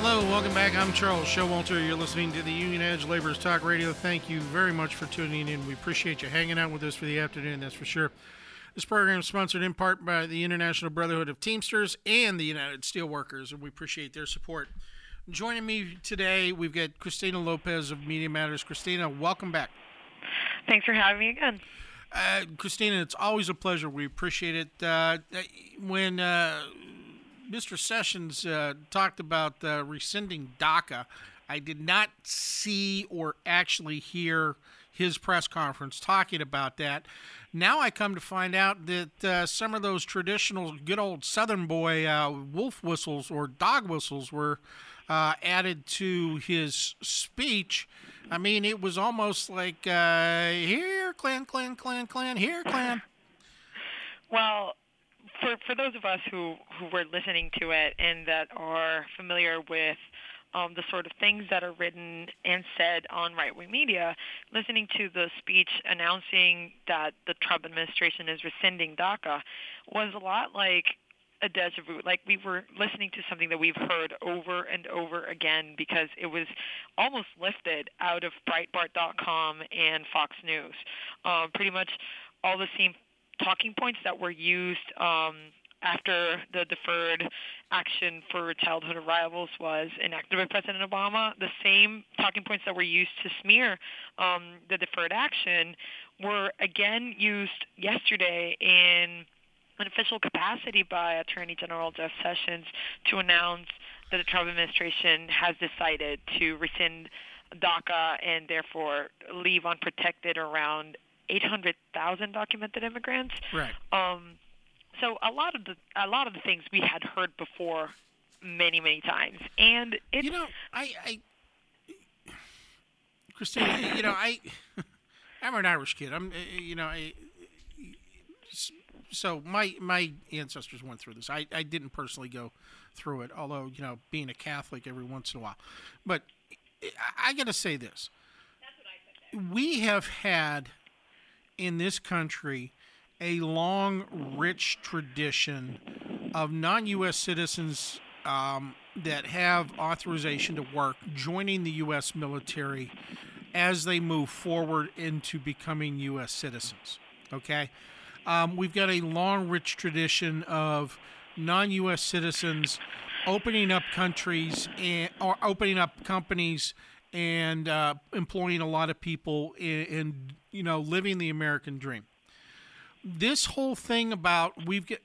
Hello, welcome back. I'm Charles Showalter. You're listening to the Union Edge Laborers Talk Radio. Thank you very much for tuning in. We appreciate you hanging out with us for the afternoon, that's for sure. This program is sponsored in part by the International Brotherhood of Teamsters and the United Steelworkers, and we appreciate their support. Joining me today, we've got Christina Lopez of Media Matters. Christina, welcome back. Thanks for having me again. Christina, it's always a pleasure. We appreciate it. When Mr. Sessions talked about rescinding DACA, I did not see or actually hear his press conference talking about that. Now I come to find out that some of those traditional good old Southern boy wolf whistles or dog whistles were added to his speech. I mean, it was almost like, here, clan, clan, clan, clan, here, clan. Well, for those of us who were listening to it and that are familiar with the sort of things that are written and said on right-wing media, listening to the speech announcing that the Trump administration is rescinding DACA was a lot like a deja vu. Like we were listening to something that we've heard over and over again because it was almost lifted out of Breitbart.com and Fox News. Pretty much all the same talking points that were used after the deferred action for childhood arrivals was enacted by President Obama. The same talking points that were used to smear the deferred action were again used yesterday in an official capacity by Attorney General Jeff Sessions to announce that the Trump administration has decided to rescind DACA and therefore leave unprotected around 800,000 documented immigrants. Right. So a lot of the things we had heard before many times, and it's, Christina, I'm an Irish kid. So my ancestors went through this. I didn't personally go through it, although being a Catholic every once in a while. But I got to say this: we have had in this country a long, rich tradition of non-U.S. citizens that have authorization to work joining the U.S. military as they move forward into becoming U.S. citizens. Okay? We've got a long, rich tradition of non-U.S. citizens opening up countries or opening up companies and employing a lot of people in living the American dream. This whole thing about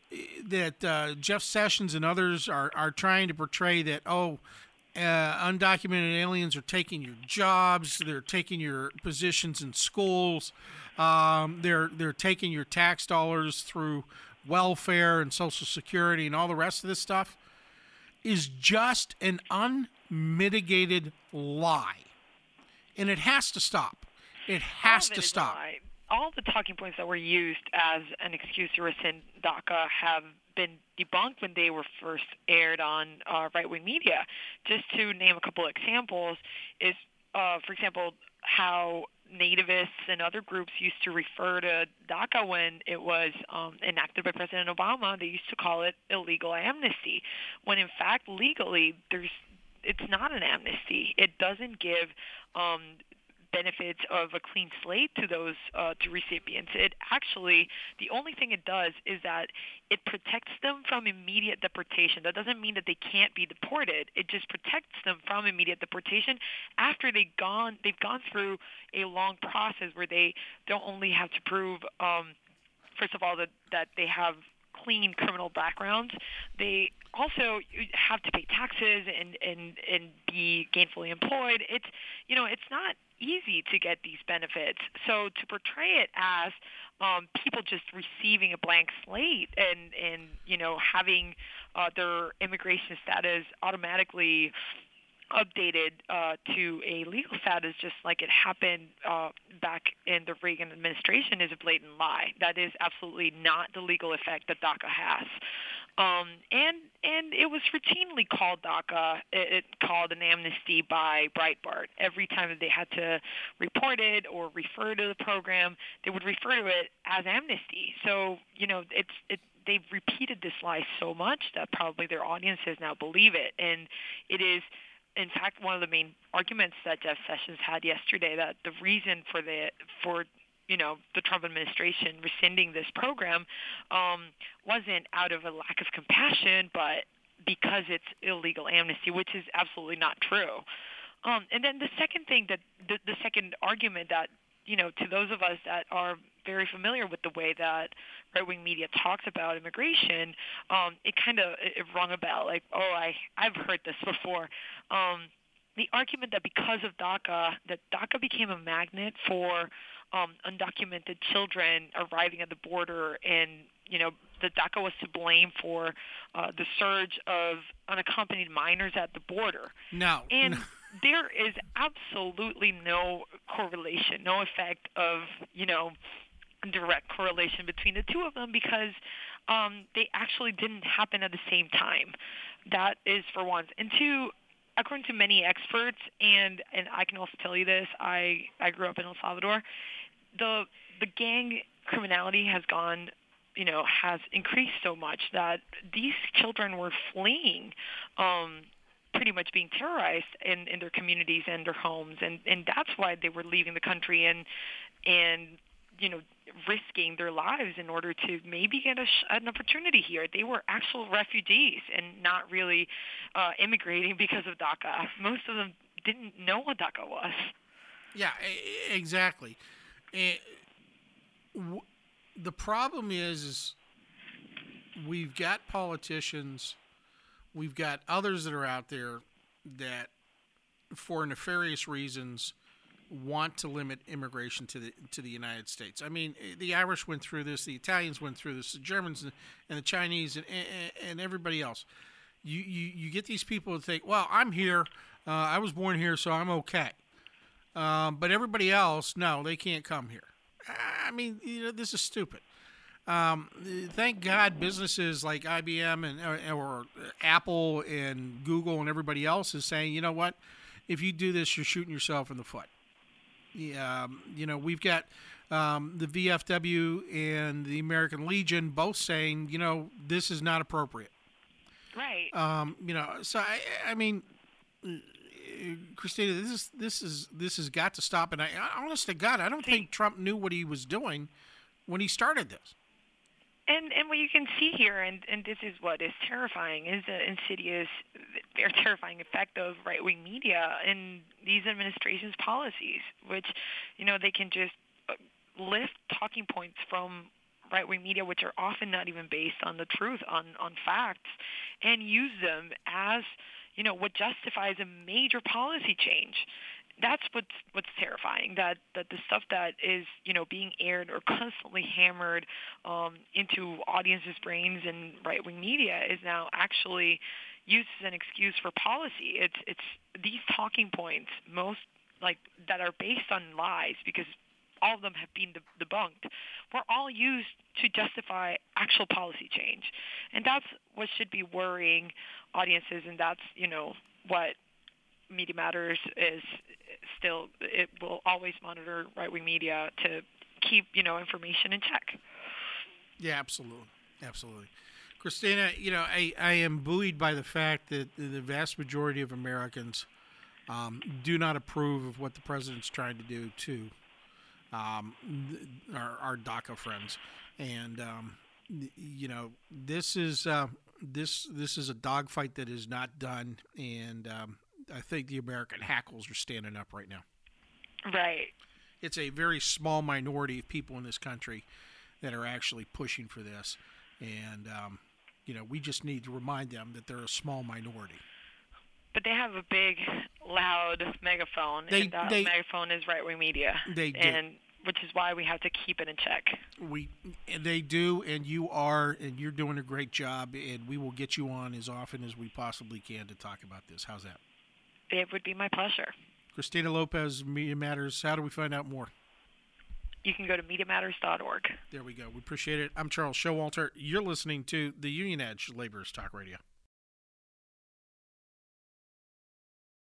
Jeff Sessions and others are trying to portray that undocumented aliens are taking your jobs, they're taking your positions in schools, they're taking your tax dollars through welfare and Social Security and all the rest of this stuff, is just an unmitigated lie. And it has to stop. It has to stop. All the talking points that were used as an excuse to rescind DACA have been debunked when they were first aired on right-wing media. Just to name a couple examples is, for example, how nativists and other groups used to refer to DACA when it was enacted by President Obama. They used to call it illegal amnesty, when in fact legally it's not an amnesty. It doesn't give benefits of a clean slate to those to recipients. It actually, the only thing it does is that it protects them from immediate deportation. That doesn't mean that they can't be deported. It just protects them from immediate deportation after they've gone through a long process where they don't only have to prove, first of all, that they have clean criminal backgrounds. They also have to pay taxes and be gainfully employed. It's not easy to get these benefits. So to portray it as people just receiving a blank slate and having their immigration status automatically updated to a legal status just like it happened back in the Reagan administration is a blatant lie. That is absolutely not the legal effect that DACA has. And it was routinely called DACA, it called an amnesty by Breitbart. Every time that they had to report it or refer to the program, they would refer to it as amnesty. So, they've repeated this lie so much that probably their audiences now believe it. And it is in fact, one of the main arguments that Jeff Sessions had yesterday, that the reason for the Trump administration rescinding this program wasn't out of a lack of compassion, but because it's illegal amnesty, which is absolutely not true. And then the second thing that the second argument that, to those of us that are very familiar with the way that right-wing media talks about immigration, it rung a bell. Like, I've heard this before. The argument that because of DACA, that DACA became a magnet for undocumented children arriving at the border, and that DACA was to blame for the surge of unaccompanied minors at the border. No. And there is absolutely no correlation, no effect of, direct correlation between the two of them, because they actually didn't happen at the same time. That is for one. And two, according to many experts, and I can also tell you this, I grew up in El Salvador, the gang criminality has increased so much that these children were fleeing, pretty much being terrorized in their communities and their homes, and that's why they were leaving the country and risking their lives in order to maybe get an opportunity here. They were actual refugees and not really immigrating because of DACA. Most of them didn't know what DACA was. Yeah, exactly. The problem is we've got politicians, we've got others that are out there that, for nefarious reasons, want to limit immigration to the United States. I mean, the Irish went through this, the Italians went through this, the Germans and the Chinese and everybody else. You get these people to think, well, I'm here, I was born here, so I'm okay. But everybody else, no, they can't come here. I mean, this is stupid. Thank God businesses like IBM or Apple and Google and everybody else is saying, you know what, if you do this, you're shooting yourself in the foot. We've got the VFW and the American Legion both saying, this is not appropriate. Right. So I mean, Christina, this has got to stop. And honest to God, I don't think Trump knew what he was doing when he started this. And what you can see here, and this is what is terrifying, is the insidious, very terrifying effect of right-wing media and these administration's policies, which, they can just lift talking points from right-wing media, which are often not even based on the truth, on facts, and use them as, what justifies a major policy change. That's what's terrifying, that the stuff that is, being aired or constantly hammered into audiences' brains and right-wing media is now actually used as an excuse for policy. It's these talking points, most that are based on lies, because all of them have been debunked, were all used to justify actual policy change. And that's what should be worrying audiences, and that's, what Media Matters is still. It will always monitor right-wing media to keep, information in check. Yeah, absolutely. Christina, I am buoyed by the fact that the vast majority of Americans do not approve of what the president's trying to do to our DACA friends, and this is a dogfight that is not done, and I think the American hackles are standing up right now. Right. It's a very small minority of people in this country that are actually pushing for this, and we just need to remind them that they're a small minority. But they have a big, loud megaphone, and that megaphone is right-wing media. They do. And which is why we have to keep it in check. They do, and you're doing a great job, and we will get you on as often as we possibly can to talk about this. How's that? It would be my pleasure. Christina Lopez, Media Matters. How do we find out more? You can go to MediaMatters.org. There we go. We appreciate it. I'm Charles Showalter. You're listening to the Union Edge Laborers Talk Radio.